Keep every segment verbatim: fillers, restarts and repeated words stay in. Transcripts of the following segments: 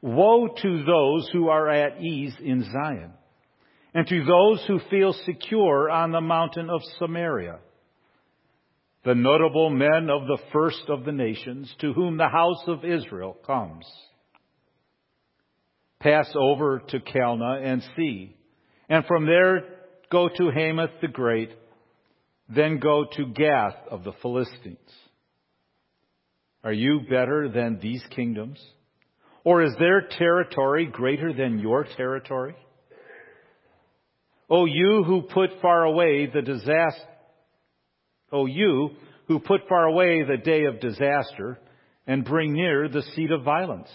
Woe to those who are at ease in Zion, and to those who feel secure on the mountain of Samaria. The notable men of the first of the nations, to whom the house of Israel comes. Pass over to Calneh and see, and from there go to Hamath the Great, then go to Gath of the Philistines. Are you better than these kingdoms? Or is their territory greater than your territory? O you who put far away the disaster, O you who put far away the day of disaster and bring near the seat of violence.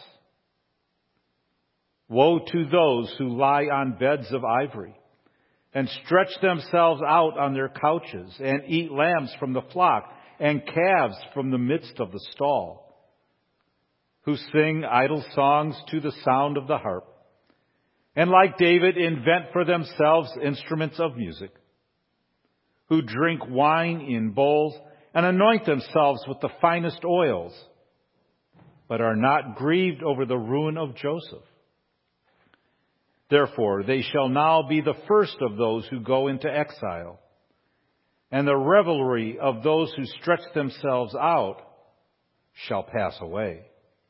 Woe to those who lie on beds of ivory and stretch themselves out on their couches and eat lambs from the flock and calves from the midst of the stall, who sing idle songs to the sound of the harp, and like David invent for themselves instruments of music, who drink wine in bowls and anoint themselves with the finest oils, but are not grieved over the ruin of Joseph. Therefore, they shall now be the first of those who go into exile, and the revelry of those who stretch themselves out shall pass away.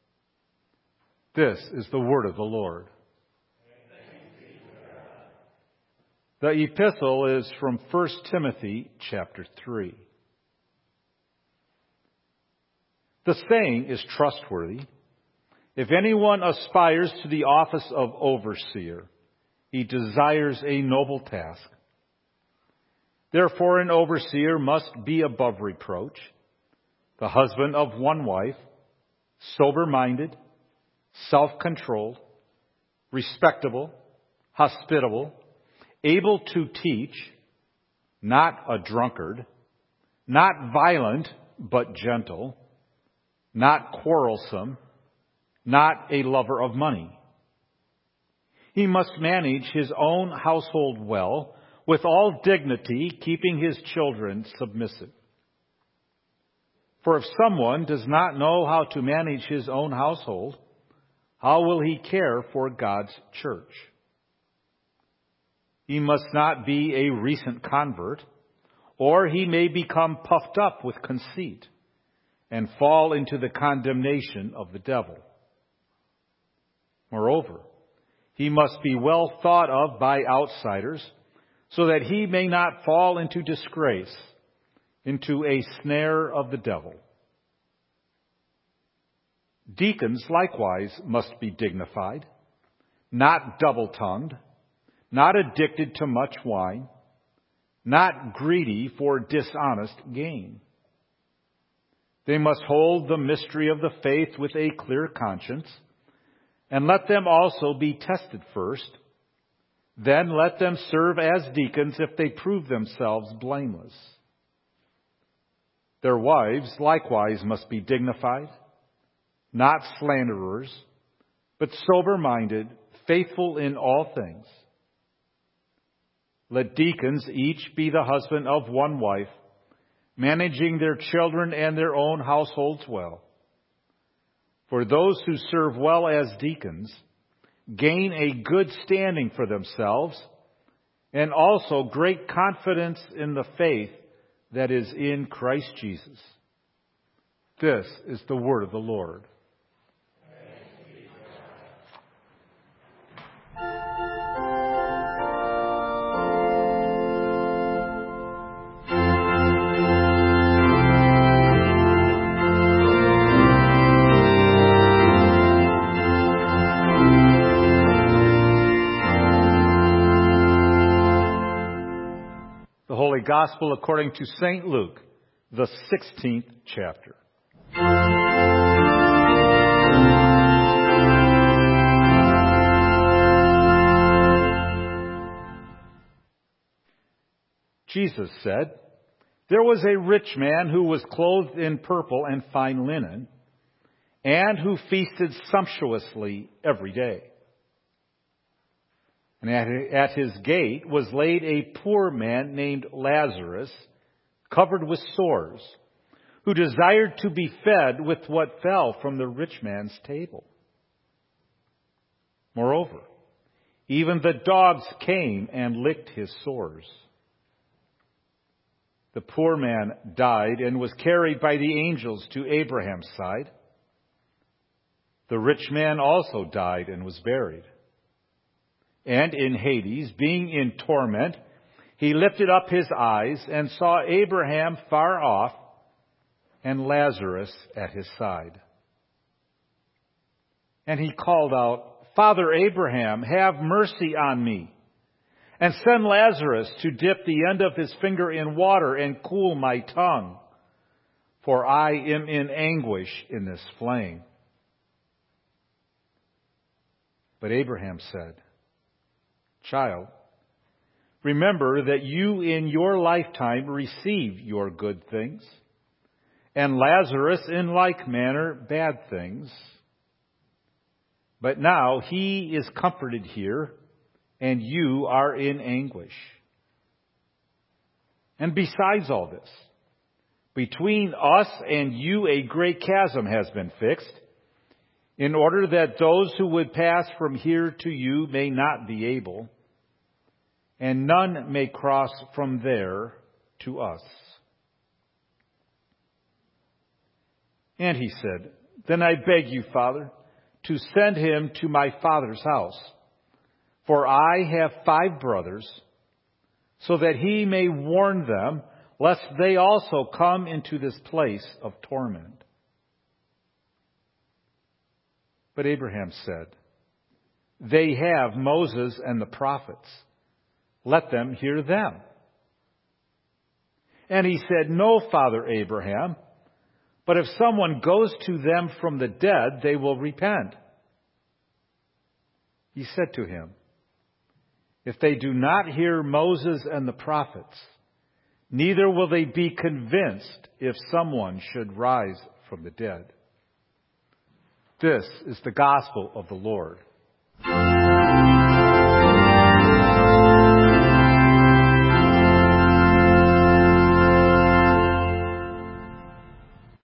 This is the word of the Lord. The epistle is from First Timothy chapter three. The saying is trustworthy. If anyone aspires to the office of overseer, he desires a noble task. Therefore, an overseer must be above reproach, the husband of one wife, sober-minded, self-controlled, respectable, hospitable, able to teach, not a drunkard, not violent, but gentle, not quarrelsome, not a lover of money. He must manage his own household well, with all dignity, keeping his children submissive. For if someone does not know how to manage his own household, how will he care for God's church? He must not be a recent convert, or he may become puffed up with conceit and fall into the condemnation of the devil. Moreover, he must be well thought of by outsiders, so that he may not fall into disgrace, into a snare of the devil. Deacons likewise must be dignified, not double-tongued, not addicted to much wine, not greedy for dishonest gain. They must hold the mystery of the faith with a clear conscience, and let them also be tested first. Then let them serve as deacons if they prove themselves blameless. Their wives likewise must be dignified, not slanderers, but sober-minded, faithful in all things. Let deacons each be the husband of one wife, managing their children and their own households well. For those who serve well as deacons gain a good standing for themselves, and also great confidence in the faith that is in Christ Jesus. This is the word of the Lord. Gospel according to Saint Luke, the sixteenth chapter. Jesus said, "There was a rich man who was clothed in purple and fine linen, and who feasted sumptuously every day. And at his gate was laid a poor man named Lazarus, covered with sores, who desired to be fed with what fell from the rich man's table. Moreover, even the dogs came and licked his sores. The poor man died and was carried by the angels to Abraham's side. The rich man also died and was buried. And in Hades, being in torment, he lifted up his eyes and saw Abraham far off and Lazarus at his side. And he called out, Father Abraham, have mercy on me, and send Lazarus to dip the end of his finger in water and cool my tongue, for I am in anguish in this flame. But Abraham said, Child, remember that you in your lifetime received your good things, and Lazarus in like manner bad things. But now he is comforted here, and you are in anguish. And besides all this, between us and you a great chasm has been fixed, in order that those who would pass from here to you may not be able, and none may cross from there to us. And he said, Then I beg you, Father, to send him to my father's house, for I have five brothers, so that he may warn them, lest they also come into this place of torment. But Abraham said, They have Moses and the prophets. Let them hear them. And he said, No, Father Abraham, but if someone goes to them from the dead, they will repent. He said to him, If they do not hear Moses and the prophets, neither will they be convinced if someone should rise from the dead. This is the gospel of the Lord.